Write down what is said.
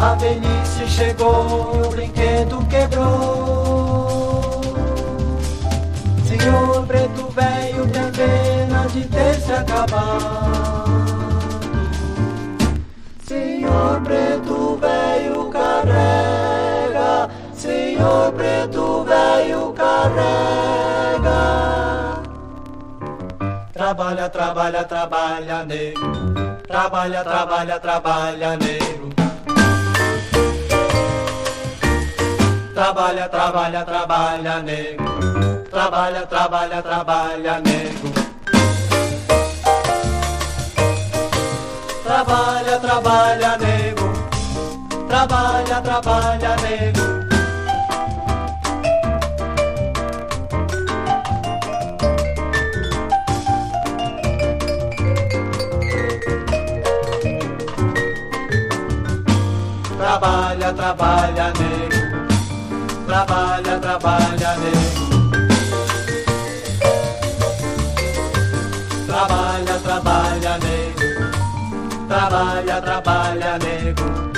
A velhice chegou e o brinquedo quebrou. Senhor preto velho tem pena de ter se acabado. Senhor preto velho carrega, senhor preto velho carrega. Trabalha, trabalha, trabalha, negro. Trabalha, trabalha, trabalha, negro. Trabalha, trabalha, trabalha, negro. Trabalha, trabalha, trabalha, negro. Trabalha, trabalha, negro. Trabalha, trabalha, negro. Trabalha, trabalha, negro. Trabalha, trabalha, negro. Trabalha, trabalha, negro. Trabalha, trabalha, negro.